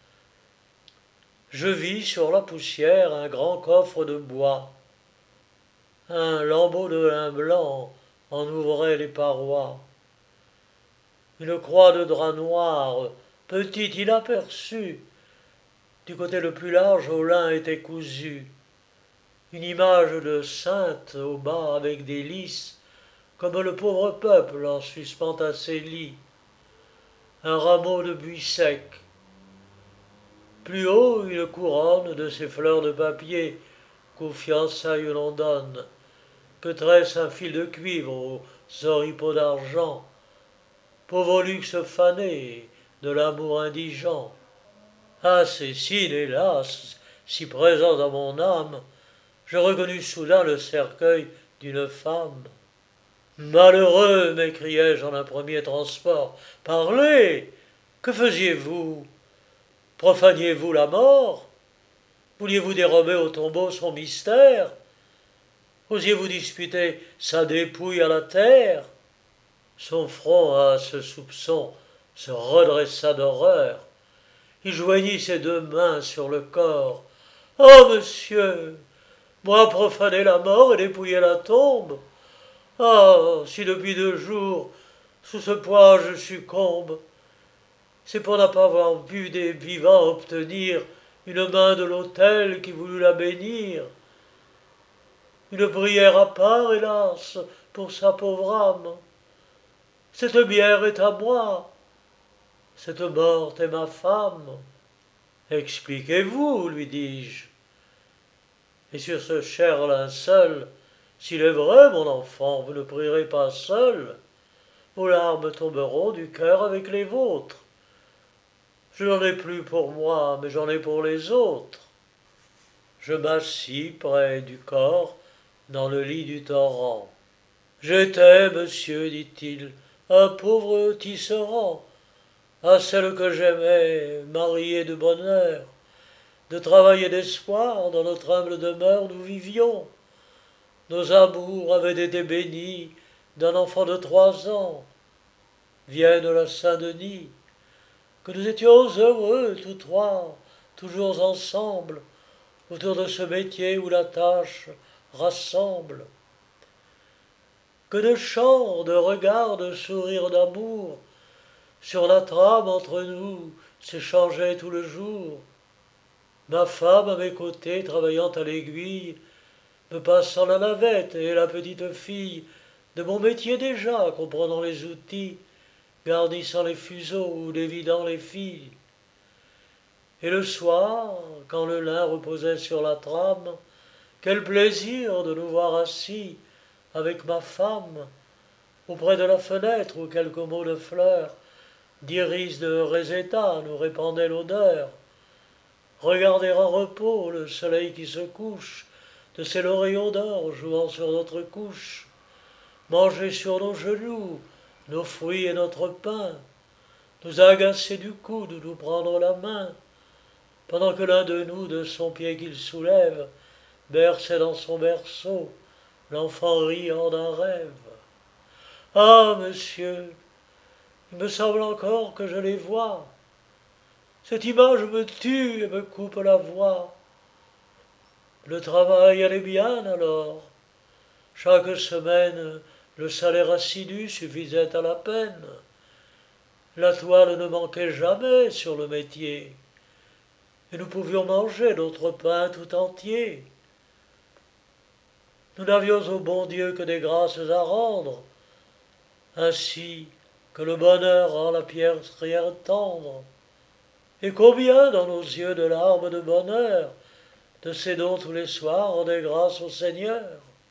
je vis sur la poussière un grand coffre de bois. Un lambeau de lin blanc en ouvrait les parois. Une croix de drap noir, petite inaperçue, du côté le plus large au lin était cousue. Une image de sainte au bas avec des lys, comme le pauvre peuple en suspend à ses lits. Un rameau de buis sec. Plus haut, une couronne de ces fleurs de papier qu'aux fiançailles l'on donne, que tresse un fil de cuivre aux oripeaux d'argent, pauvre luxe fané de l'amour indigent. Ah, Cécile, hélas, si présent dans mon âme, je reconnus soudain le cercueil d'une femme. Malheureux, m'écriai-je en un premier transport, parlez, que faisiez-vous? Profaniez-vous la mort? Vouliez-vous dérober au tombeau son mystère? Osiez-vous disputer sa dépouille à la terre? Son front à ce soupçon se redressa d'horreur. Il joignit ses deux mains sur le corps. Oh, monsieur, moi profaner la mort et dépouiller la tombe. Ah, si depuis 2 jours, sous ce poids je succombe, c'est pour ne pas avoir vu des vivants obtenir une main de l'autel qui voulut la bénir. Une prière à part, hélas, pour sa pauvre âme. Cette bière est à moi, cette morte est ma femme. Expliquez-vous, lui dis-je. Et sur ce cher linceul, s'il est vrai, mon enfant, vous ne prierez pas seul. Vos larmes tomberont du cœur avec les vôtres. Je n'en ai plus pour moi, mais j'en ai pour les autres. Je m'assis près du corps, dans le lit du torrent. J'étais, monsieur, dit-il, un pauvre tisserand, à celle que j'aimais, mariée de bonheur, de travail et d'espoir dans notre humble demeure nous vivions. Nos amours avaient été bénis d'un enfant de 3 ans. Vienne la Saint-Denis, que nous étions heureux tous trois, toujours ensemble, autour de ce métier où la tâche rassemble. Que de chants, de regards, de sourires d'amour, sur la trame entre nous s'échangeaient tout le jour. Ma femme à mes côtés, travaillant à l'aiguille, me passant la navette, et la petite fille, de mon métier déjà, comprenant les outils, garnissant les fuseaux ou dévidant les filles. Et le soir, quand le lin reposait sur la trame, quel plaisir de nous voir assis, avec ma femme, auprès de la fenêtre où quelques mots de fleurs, d'iris de Réseta nous répandaient l'odeur. Regarder en repos le soleil qui se couche, de ses lauréaux d'or jouant sur notre couche, manger sur nos genoux nos fruits et notre pain, nous agacer du coude, nous prendre la main, pendant que l'un de nous, de son pied qu'il soulève, berçait dans son berceau l'enfant riant d'un rêve. Ah, monsieur, il me semble encore que je les vois. Cette image me tue et me coupe la voix. Le travail allait bien alors. Chaque semaine, le salaire assidu suffisait à la peine. La toile ne manquait jamais sur le métier. Et nous pouvions manger notre pain tout entier. Nous n'avions au bon Dieu que des grâces à rendre, ainsi que le bonheur rend la pierre tendre. Et combien dans nos yeux de larmes de bonheur, de ces dons tous les soirs rendaient grâce au Seigneur.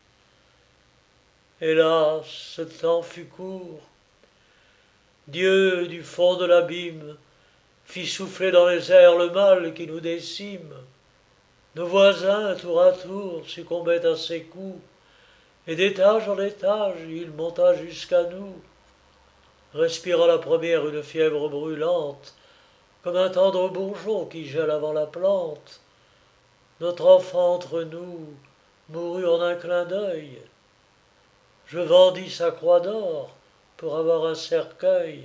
Hélas, ce temps fut court. Dieu, du fond de l'abîme, fit souffler dans les airs le mal qui nous décime. Nos voisins, tour à tour, succombaient à ses coups, et d'étage en étage, il monta jusqu'à nous, respirant la première une fièvre brûlante, comme un tendre bourgeon qui gèle avant la plante. Notre enfant entre nous mourut en un clin d'œil. Je vendis sa croix d'or pour avoir un cercueil.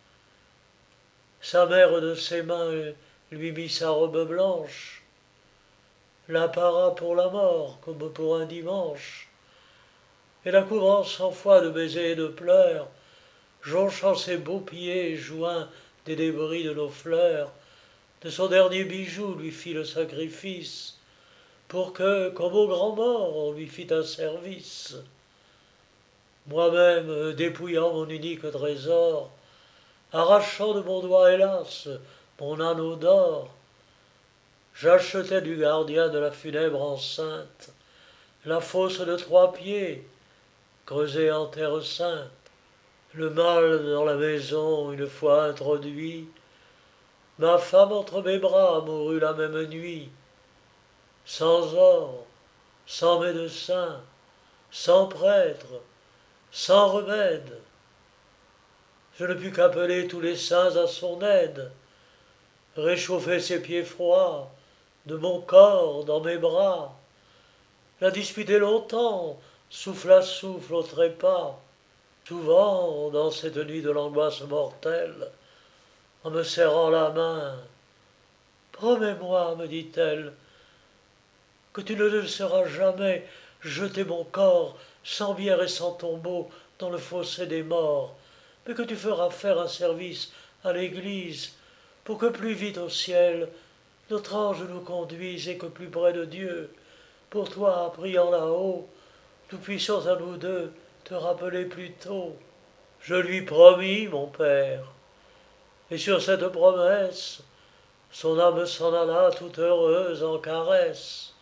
Sa mère de ses mains lui mit sa robe blanche, la para pour la mort comme pour un dimanche, et la couvrant 100 fois de baisers et de pleurs, jonchant ses beaux pieds joints des débris de nos fleurs, de son dernier bijou lui fit le sacrifice, pour que, comme au grand mort, on lui fît un service. Moi-même, dépouillant mon unique trésor, arrachant de mon doigt, hélas, mon anneau d'or, j'achetai du gardien de la funèbre enceinte la fosse de 3 pieds, creusée en terre sainte. Le mal dans la maison, une fois introduit, ma femme entre mes bras mourut la même nuit, sans or, sans médecin, sans prêtre, sans remède. Je ne pus qu'appeler tous les saints à son aide, réchauffer ses pieds froids, de mon corps dans mes bras, la disputer longtemps, souffle à souffle au trépas, souvent dans cette nuit de l'angoisse mortelle, en me serrant la main. Promets-moi, me dit-elle, que tu ne laisseras jamais jeter mon corps sans bière et sans tombeau dans le fossé des morts, mais que tu feras faire un service à l'Église pour que plus vite au ciel notre ange nous conduise et que plus près de Dieu, pour toi, priant là-haut, nous puissions à nous deux te rappeler plus tôt. Je lui promis, mon père, et sur cette promesse, son âme s'en alla toute heureuse en caresses.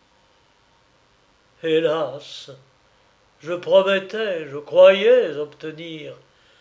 Hélas, je promettais, je croyais obtenir,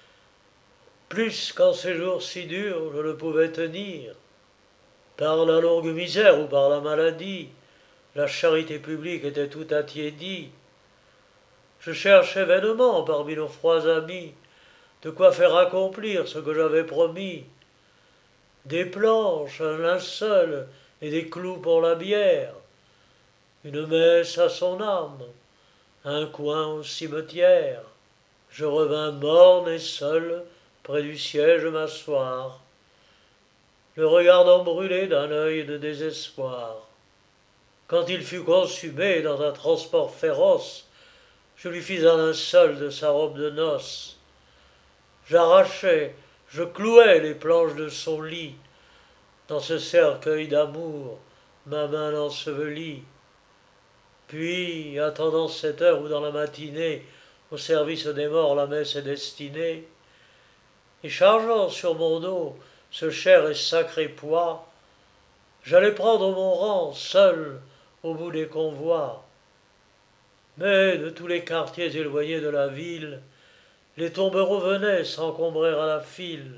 plus qu'en ces jours si durs je ne pouvais tenir. Par la longue misère ou par la maladie, la charité publique était tout attiédie. Je cherchais vainement parmi nos froids amis de quoi faire accomplir ce que j'avais promis. Des planches, un linceul et des clous pour la bière, une messe à son âme, un coin au cimetière. Je revins morne et seul près du siège m'asseoir, le regardant brûler d'un œil de désespoir. Quand il fut consumé dans un transport féroce, je lui fis un linceul de sa robe de noces. J'arrachai, je clouai les planches de son lit. Dans ce cercueil d'amour, ma main l'ensevelit. Puis, attendant cette heure où dans la matinée, au service des morts la messe est destinée, et chargeant sur mon dos ce cher et sacré poids, j'allais prendre mon rang seul au bout des convois. Mais de tous les quartiers éloignés de la ville, les tombereaux venaient s'encombrer à la file.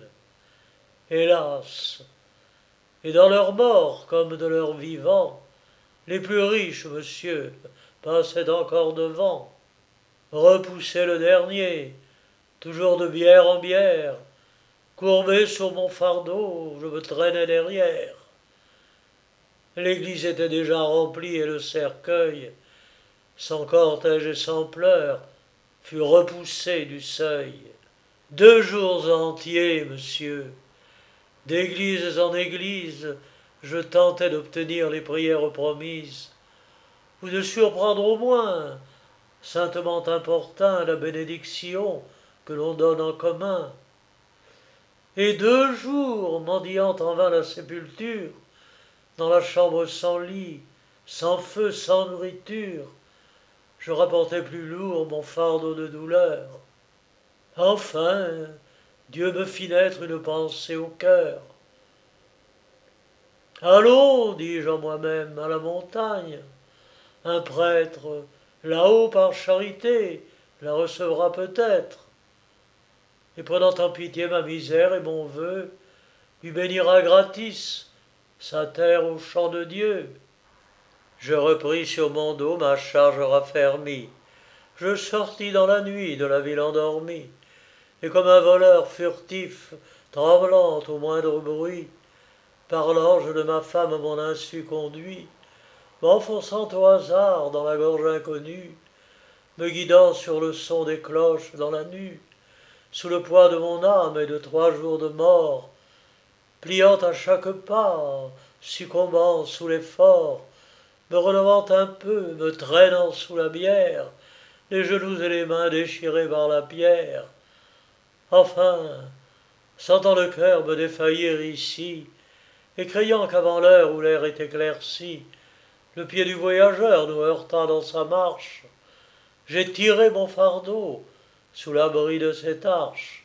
Hélas, et dans leur mort comme de leur vivant, les plus riches, monsieur, passaient encore devant. Repoussé le dernier, toujours de bière en bière, courbé sur mon fardeau, je me traînais derrière. L'église était déjà remplie et le cercueil, sans cortège et sans pleurs, fut repoussé du seuil. 2 jours entiers, monsieur, d'église en église, je tentais d'obtenir les prières promises, ou de surprendre au moins, saintement importun, la bénédiction que l'on donne en commun. Et 2 jours, mendiant en vain la sépulture, dans la chambre sans lit, sans feu, sans nourriture, je rapportais plus lourd mon fardeau de douleur. Enfin, Dieu me fit naître une pensée au cœur. Allons, dis-je en moi-même, à la montagne. Un prêtre, là-haut par charité, la recevra peut-être. Et prenant en pitié ma misère et mon vœu, lui bénira gratis sa terre au champ de Dieu. Je repris sur mon dos ma charge raffermie. Je sortis dans la nuit de la ville endormie, et comme un voleur furtif, tremblant au moindre bruit, par l'ange de ma femme mon insu conduit, m'enfonçant au hasard dans la gorge inconnue, me guidant sur le son des cloches dans la nue, sous le poids de mon âme et de 3 jours de mort, pliant à chaque pas, succombant sous l'effort, me relevant un peu, me traînant sous la bière, les genoux et les mains déchirés par la pierre. Enfin, sentant le cœur me défaillir ici, et criant qu'avant l'heure où l'air est éclairci, le pied du voyageur nous heurta dans sa marche, j'ai tiré mon fardeau sous l'abri de cette arche.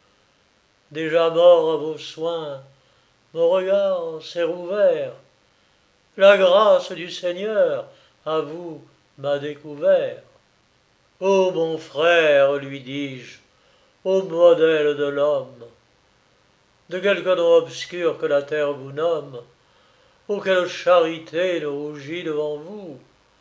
Déjà mort à vos soins, mon regard s'est rouvert. La grâce du Seigneur à vous m'a découvert. Ô mon frère, lui dis-je, ô modèle de l'homme, de quelque nom obscur que la terre vous nomme, ô quelle charité nous rougit devant vous.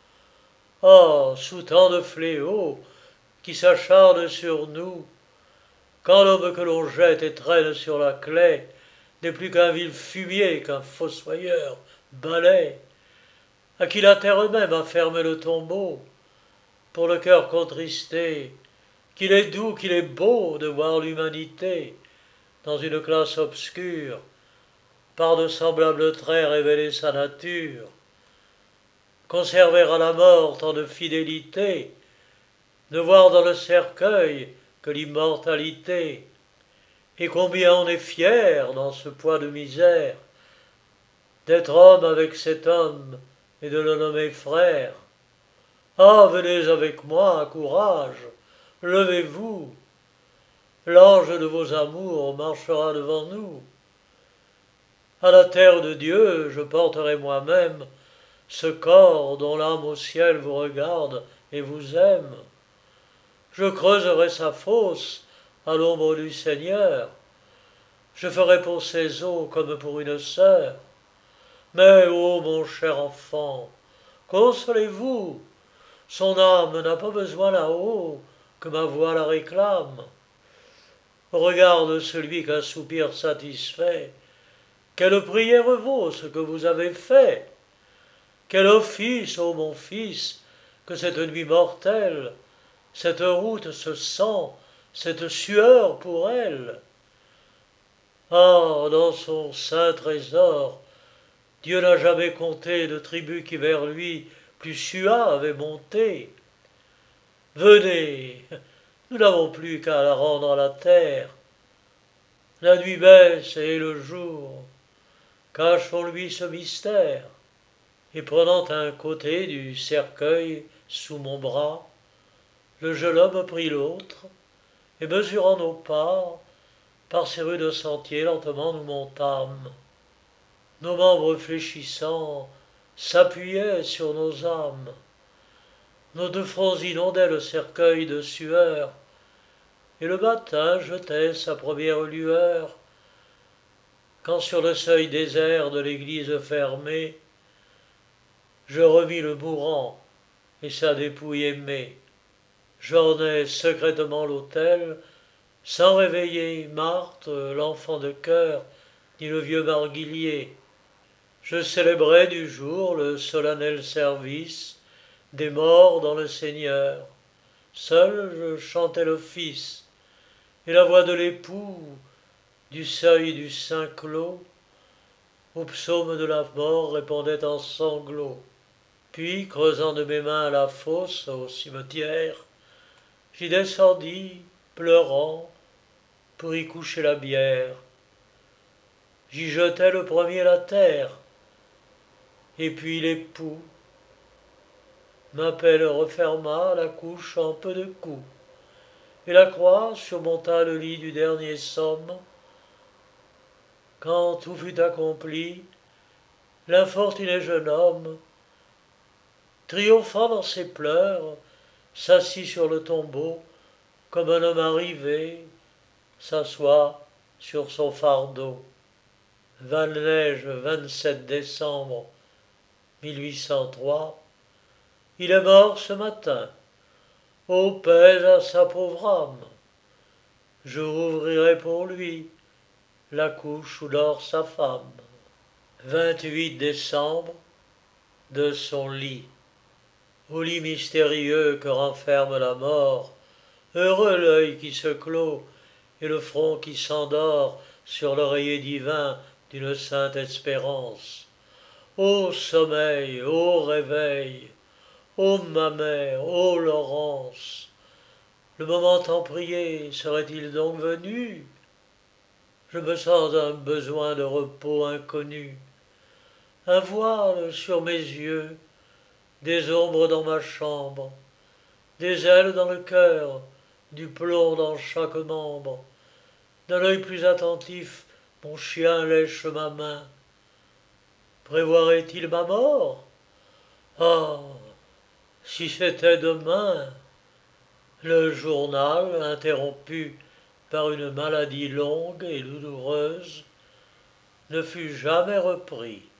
Ah, sous tant de fléaux qui s'acharnent sur nous, quand l'homme que l'on jette et traîne sur la claie n'est plus qu'un vil fumier qu'un fossoyeur balaie, à qui la terre même a fermé le tombeau, pour le cœur contristé, qu'il est doux, qu'il est beau de voir l'humanité dans une classe obscure, par de semblables traits révéler sa nature, conserver à la mort tant de fidélité, ne voir dans le cercueil que l'immortalité, et combien on est fier dans ce poids de misère, d'être homme avec cet homme et de le nommer frère. Ah, venez avec moi, courage, levez-vous, l'ange de vos amours marchera devant nous. À la terre de Dieu, je porterai moi-même ce corps dont l'âme au ciel vous regarde et vous aime. Je creuserai sa fosse à l'ombre du Seigneur. Je ferai pour ses os comme pour une sœur. Mais, ô mon cher enfant, consolez-vous, son âme n'a pas besoin là-haut que ma voix la réclame. Regarde celui qu'un soupir satisfait. Quelle prière vaut ce que vous avez fait? Quel office, ô mon fils, que cette nuit mortelle, cette route, ce sang, cette sueur pour elle? Ah, dans son saint trésor, Dieu n'a jamais compté de tribus qui vers lui plus suaves et montées. Venez, nous n'avons plus qu'à la rendre à la terre. La nuit baisse et le jour, cachons-lui ce mystère. Et prenant un côté du cercueil sous mon bras, le jeune homme prit l'autre, et mesurant nos pas, par ces rudes sentiers lentement nous montâmes. Nos membres fléchissants s'appuyaient sur nos âmes. Nos 2 fronts inondaient le cercueil de sueur, et le matin jetait sa première lueur, quand sur le seuil désert de l'église fermée, je remis le mourant et sa dépouille aimée. J'ornai secrètement l'autel, sans réveiller Marthe, l'enfant de cœur, ni le vieux marguillier. Je célébrais du jour le solennel service des morts dans le Seigneur. Seul je chantais l'office, et la voix de l'époux, du seuil du Saint-Clos, au psaume de la mort répondait en sanglots. Puis, creusant de mes mains la fosse au cimetière, j'y descendis, pleurant, pour y coucher la bière. J'y jetai le premier la terre, et puis l'époux. Ma pelle referma la couche en peu de coups, et la croix surmonta le lit du dernier somme. Quand tout fut accompli, l'infortuné jeune homme, triomphant dans ses pleurs, s'assit sur le tombeau comme un homme arrivé s'assoit sur son fardeau. Val-Neige, 27 décembre 1803. Il est mort ce matin. Ô paix à sa pauvre âme. Je rouvrirai pour lui la couche où dort sa femme. 28 décembre, de son lit. Au lit mystérieux que renferme la mort, heureux l'œil qui se clôt et le front qui s'endort sur l'oreiller divin d'une sainte espérance. Ô sommeil, ô réveil, ô ma mère, ô Laurence, le moment tant prié serait-il donc venu? Je me sens un besoin de repos inconnu, un voile sur mes yeux, des ombres dans ma chambre, des ailes dans le cœur, du plomb dans chaque membre. D'un œil plus attentif, mon chien lèche ma main. Prévoirait-il ma mort? Ah, si c'était demain! Le journal, interrompu par une maladie longue et douloureuse, ne fut jamais repris.